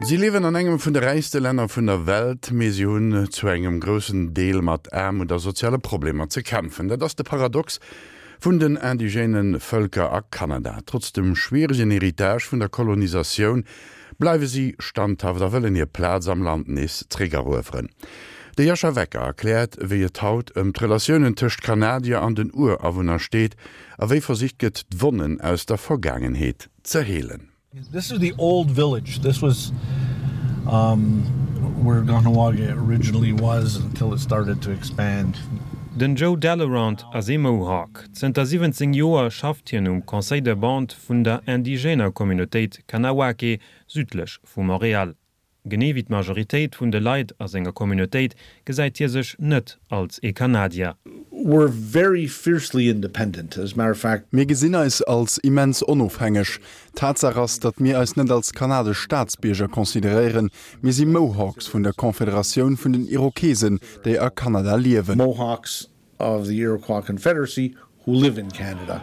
Sie leben an engem vun der reichste Länder vun der Welt, Mission zu engem großen Deel mat Arm und der soziale Probleme zu kämpfen. Das ist der Paradox vun den indigenen Völker a Kanada. Trotz dem schwierigen Heritage vun der Kolonisation bleibe sie standhaft, da wollen ihr Platz am Land is Trägerrufen. Der Jascha Wecker erklärt, wie ihr taut Relationen tcht Kanadier an den Ureinwohner steht, a wie versichtget d'Wonnen aus der Vergangenheit zerhehlen. This is the old village. This was where Kahnawake originally was until it started to expand. Den Joe Dallerand as Mohawk, 17 Joer schafft hien Conseil de Band vun der indigener Communitéit Kahnawake südlech vu Montreal. Genee wie d' Majoritéit vun de Leiit as enger Communitéit gesäit hier sech net als Kanadier. We're very fiercely independent. As a matter of fact, mir gesinner is als immens onofhängig. Tatsache ist, dat mir als net als kanadisch Staatsbürger konsiderieren, mir sie Mohawks von der Konföderation von den Irokesen, die a Kanada leben. Mohawks of the Iroquois Confederacy who live in Canada.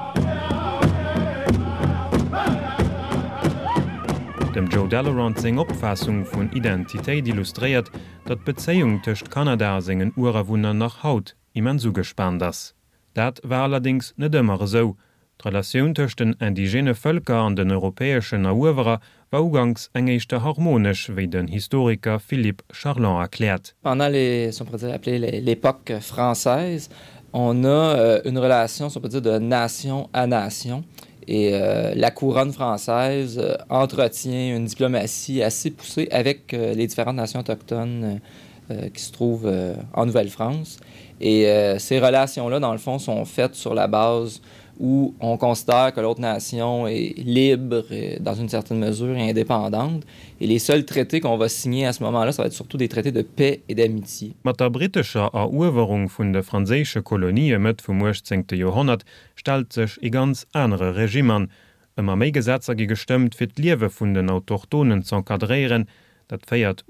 Dem Joe Dallerand seg Opfassung vun Identitéit illustriert, dat Bezeung tëcht Kanada segen Ureinwohner nach Haut immens ugespannt ass. Dat war allerdings net ëmmer so. D'Relatioun tëcht den indigene Völker an den europäesschen Eroberer war ugangs engéischte harmonisch, wie den Historiker Philippe Charland erklärt. Pendant l'époque française, on a une relation, on peut dire, de nation à nation. Et la couronne française entretient une diplomatie assez poussée avec les différentes nations autochtones qui se trouvent en Nouvelle-France. Et ces relations-là, dans le fond, sont faites sur la base où on considère que l'autre nation est libre, dans une certaine mesure, et indépendante. Et les seuls traités qu'on va signer à ce moment-là, ça va être surtout des traités de paix et d'amitié. Mat der britischer Eroberung vun de franzésche Kolonie mat vum 18. Jahrhundert stellt sech e ganz andere Regimen. Immer méi Gesetzer gi gestimmt fir d'Liewe vun den Autochtonen zu enkadréieren. Dat feiert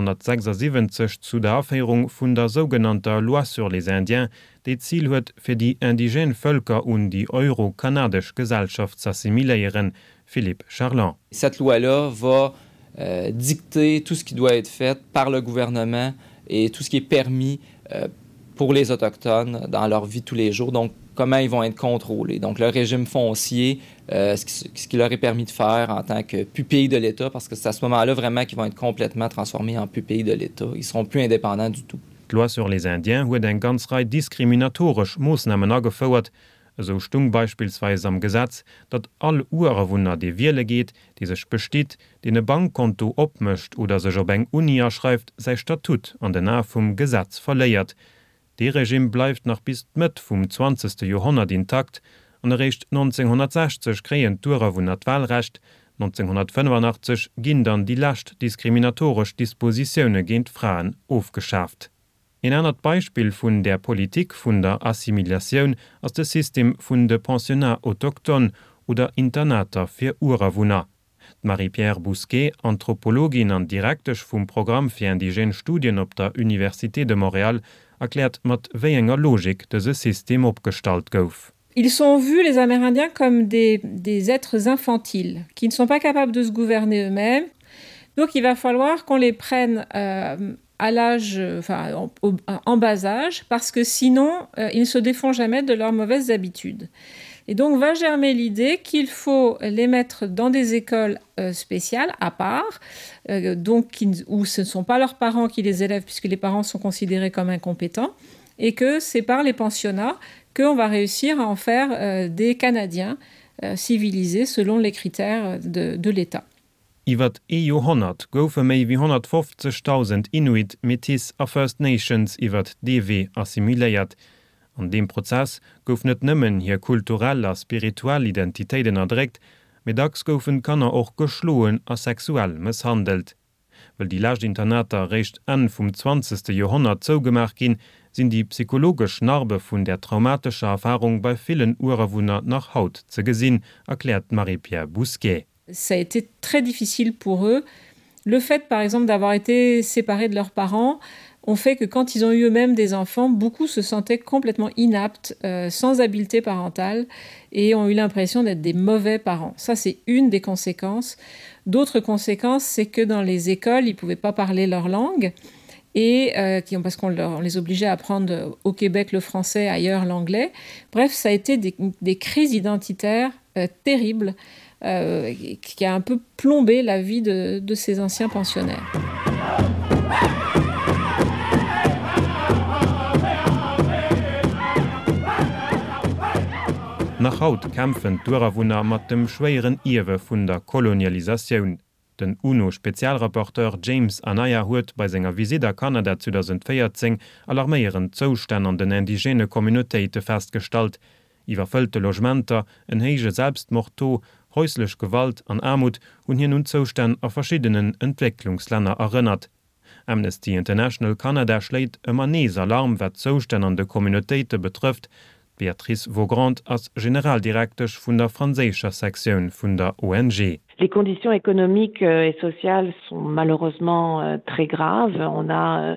1876 zu der Aufhörung vun der sogenannter Loi sur les Indiens, die Ziel huet fir die indigenen Völker und die euro-kanadisch Gesellschaft s'assimiléieren. Philippe Charland. Cette loi-là va dicter tout ce qui doit être fait par le gouvernement et tout ce qui est permis pour les Autochtones dans leur vie de tous les jours. Donc, comment ils vont être contrôlés. Donc, le régime foncier, ce qui leur est permis de faire en tant que pupilles de l'État, parce que c'est à ce moment-là vraiment qu'ils vont être complètement transformés en pupilles de l'État. Ils ne seront plus indépendants du tout. Die Loi sur les Indiens huet eng ganz Reihe diskriminatorisch Maßnahmen angefordert. So stung beispielsweise am Gesetz, dat all Ureinwohner de Wiele geht, die sech besteht, den e Bankkonto opmëcht oder sech op eng Uni erschreift, sei Statut an den Nahe vum Gesetz verléiert. De Regime bleibt nach bis mit vum 20. Jahrhundert intakt an errecht 1960 kreien d'Ureinwohner Wahlrecht, 1985 ginn dann die lascht diskriminatorisch Dispositionne géint Frauen aufgeschafft. In einem Beispiel vun der Politik vun der Assimilation aus dem System vun de Pensionnat autochton oder Internater fir Ureinwohner. Marie-Pierre Bousquet, Anthropologin an direktech vum Programm fir indigene Studien op der Université de Montréal, erklärt mat wéi enger Logik de se System opgestalt gouf. Ils sont vus, les Amérindiens, comme des êtres infantiles, qui ne sont pas capables de se gouverner eux-mêmes. Donc il va falloir qu'on les prenne à l'âge, en bas âge, parce que sinon, ils ne se défont jamais de leurs mauvaises habitudes. Et donc va germer l'idée qu'il faut les mettre dans des écoles spéciales, à part, où ce ne sont pas leurs parents qui les élèvent, puisque les parents sont considérés comme incompétents, et que c'est par les pensionnats qu'on va réussir à en faire des Canadiens civilisés selon les critères de l'État. Iwer Jahrhundert goufe méi wie 150.000 Inuit, Métis a First Nations iwwer DW assimiléiert. An dem Prozess gouf net nëmmen hier kultureller spirituelle Identitéiten erdrégt, medacks goufen kannner och geschloen a sexuell misshandelt. Well die Lageinternater recht an vum 20. Jahrhundert zougemerk gin, sind die psychologisch Narbe vun der traumatischer Erfahrung bei vielen Ureinwohner nach Haut ze gesinn, erklärt Marie-Pierre Bousquet. Ça a été très difficile pour eux. Le fait, par exemple, d'avoir été séparés de leurs parents ont fait que quand ils ont eu eux-mêmes des enfants, beaucoup se sentaient complètement inaptes, sans habileté parentale, et ont eu l'impression d'être des mauvais parents. Ça, c'est une des conséquences. D'autres conséquences, c'est que dans les écoles, ils ne pouvaient pas parler leur langue, et parce qu'on les obligeait à apprendre au Québec le français, ailleurs l'anglais. Bref, ça a été des crises identitaires terribles, qui a un peu plombé la vie de ces anciens pensionnaires. Nach haut kämpfen d'Urawunner mat dem schwéieren Iwe vun der Kolonialisaioun. Den UNO-Spezialrapporteur James Anaya huet bei senger Visit a Kanada 2014 alarméieren Zoustän an den indigene Communitéite feststalt, iwwer fëllte Logementer, en héige Selbstmorto, häuslech Gewalt an Armut hun hin nun Zoustän a verschiedenen Entwicklungslänner erinnert. Amnesty International Canada schläit ëmmer nees Alarm, wat Zoustän an de Communitéite betrifft. Béatrice Vaugrand als Generaldirektech vun der franzécher Sektion vun der ONG. Les conditions économiques et sociales sont malheureusement très graves. On a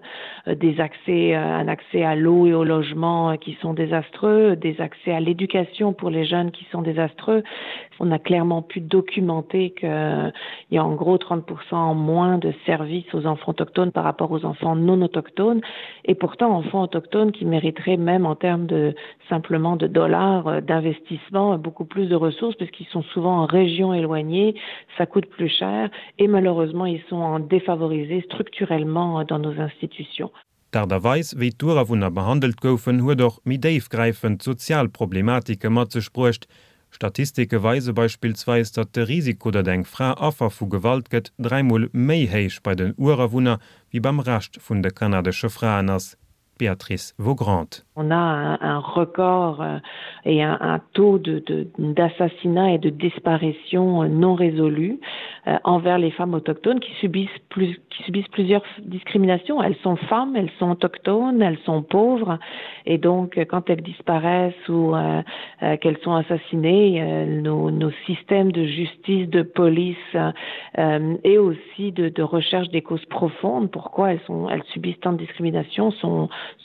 un accès à l'eau et au logement qui sont désastreux, des accès à l'éducation pour les jeunes qui sont désastreux. On a clairement pu documenter qu'il y a en gros 30% moins de services aux enfants autochtones par rapport aux enfants non autochtones. Et pourtant, enfants autochtones qui mériteraient même en termes de simplement de dollars d'investissement beaucoup plus de ressources parce qu'ils sont souvent en région éloignée. Ça coûte plus cher et malheureusement ils sont défavorisés structurellement dans nos institutions. Derweis wie d'Urawunner behandelt goufen huet doch mi déifgreifend Sozialproblematike mat ze sprocht. Statistike weise beispielsweise, dat de Risiko dat eng Fra Affer vu Gewalt gëtt 3-mal méi héich bei den Urawunner wie beim Recht vun de kanadesche Fraen ass. Béatrice Vaugrand. On a un record et un taux d'assassinat et de disparition non résolu envers les femmes autochtones qui subissent plusieurs discriminations. Elles sont femmes, elles sont autochtones, elles sont pauvres et donc quand elles disparaissent ou qu'elles sont assassinées, nos systèmes de justice, de police et aussi de recherche des causes profondes, pourquoi elles subissent tant de discrimination, sont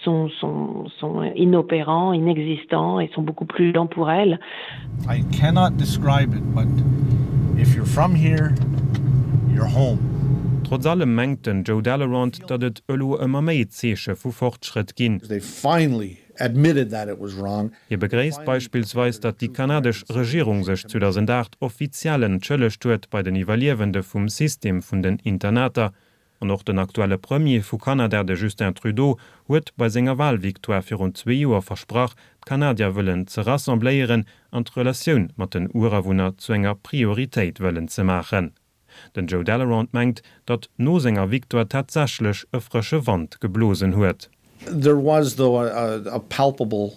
inopérants, inexistants et sont beaucoup plus lents pour elles. I cannot describe it, but if you're from here, you're home. Trotz allem mengten Joe Dallerand, dat et ëlo ëmmer méi Zeeche vu Fortschritt ginn. They finally admitted that it was wrong. Ihr begréist beispielsweise, dat die kanadesch Regierung sech 2008 offiziellen Tschëllech huet bei den Evaluierende vum System vun den Internater. Und auch den aktuelle Premier vu Kanada de Justin Trudeau huet bei senger Wahlviktoire fir rund 2 Joer versprach, Kanadier wëllen ze rassembléieren an d'Relatioun mat den Urawunner zu enger Prioritéit wëllen ze machen. Den Joe Dallerand mengt, dat no senger Viktoire tatsächlech e frische Wand geblosen huet. There was though a palpable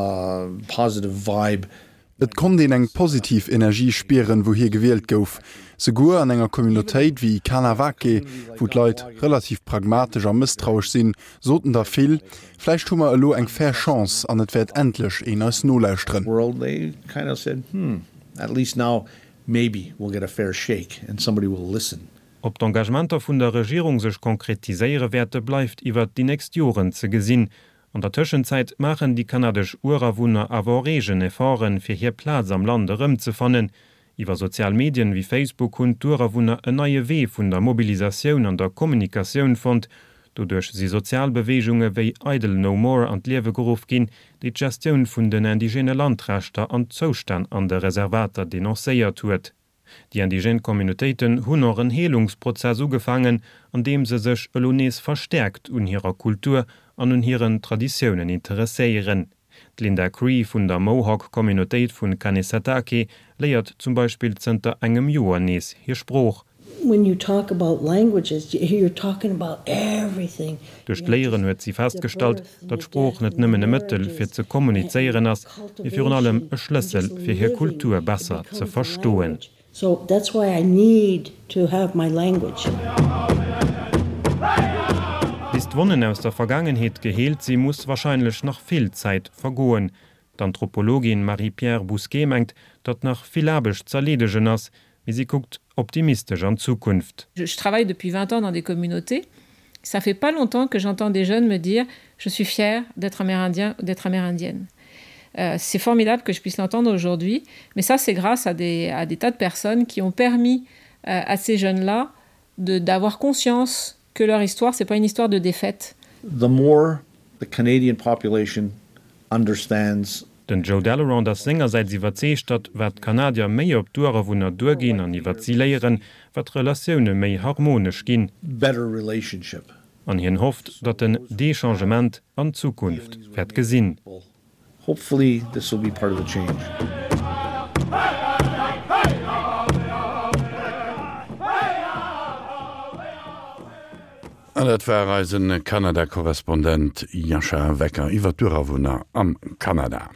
positive vibe. Et kon den eng positiv Energie speieren, wo hier gewählt gouf. Segur an enger Communitéit wie Kanawake, wo d'Leit relativ pragmatisch an misstrauisch sinn, soten da vill, fleich hummer elo eng fair Chance an et werd endlech en als nolästren. World, they kind of said, at least now maybe we'll get a fair shake and somebody will listen. Ob d'Engagementer vun der Regierung sech konkretiséiere Werte bleibt iwwer die nächst Joren ze gesinn. An der Tëschenzeit machen die kanadesch Urawunner awer regen Efforen fir hir Platz am Lande rëm ze fannen. Iwer Sozialmedien wie Facebook hun Urawunner en neie Wee vun der Mobilisatioun an der Kommunikationun fand, dodurch si Sozialbewegunge wéi Idle No More an d'Liewe geuf ginn, déi d'Gestioun vun den indigene Landrechter an d'Zoustan an de Reservater denonséiert huet. Die indigenen Communitéiten hunn noch en Heelungsprozess ugefangen, an dem se sech Elonees verstärkt un hireer Kultur an un hireieren Traditionioen interesséieren. Linda Cree vun der Mohawk Communitéit vun Kanesatake léiert zum Beispiel zenter engem Joer nees hier Spruch. When you talk about languages, you're talking about everything. Durch Lehren huet sie festgestellt, dat Spruch net nëmmen e Mëttel fir ze kommuniceieren ass, wie fir allem e Schlüssel fir hir Kultur besser ze verstoen. So that's why I need to have my language. Bis d'Wonnen aus der Vergangenheit geheelt, sie muss wahrscheinlich noch viel Zeit vergoen. D'Anthropologin Marie-Pierre Bousquet mengt, dat nach philabisch zerledegen ass, wie sie guckt optimistisch en Zukunft. Je travaille depuis 20 ans dans des communautés Ça fait pas longtemps que j'entends des jeunes me dire « je suis fier d'être amérindien ou d'être amérindienne ». C'est formidable que je puisse l'entendre aujourd'hui, mais ça c'est grâce à des tas de personnes qui ont permis à ces jeunes-là d'avoir conscience que leur histoire, c'est pas une histoire de défaite. The more the Canadian population understands Den Joe Dalaron der Sänger seit iwwerzecht dat wat Kanadier méi op Dure vunner durgin an iwwer sie léieren, wat Relationioune méi harmonisch ginn. Better relationship. An hien hofft, dat den Dechangement an Zukunft werd gesinn. Hopefully this will be part of the change. Dat war als een Kanada-Korrespondent Jascha Wecker iwwer Durawunner am Kanada.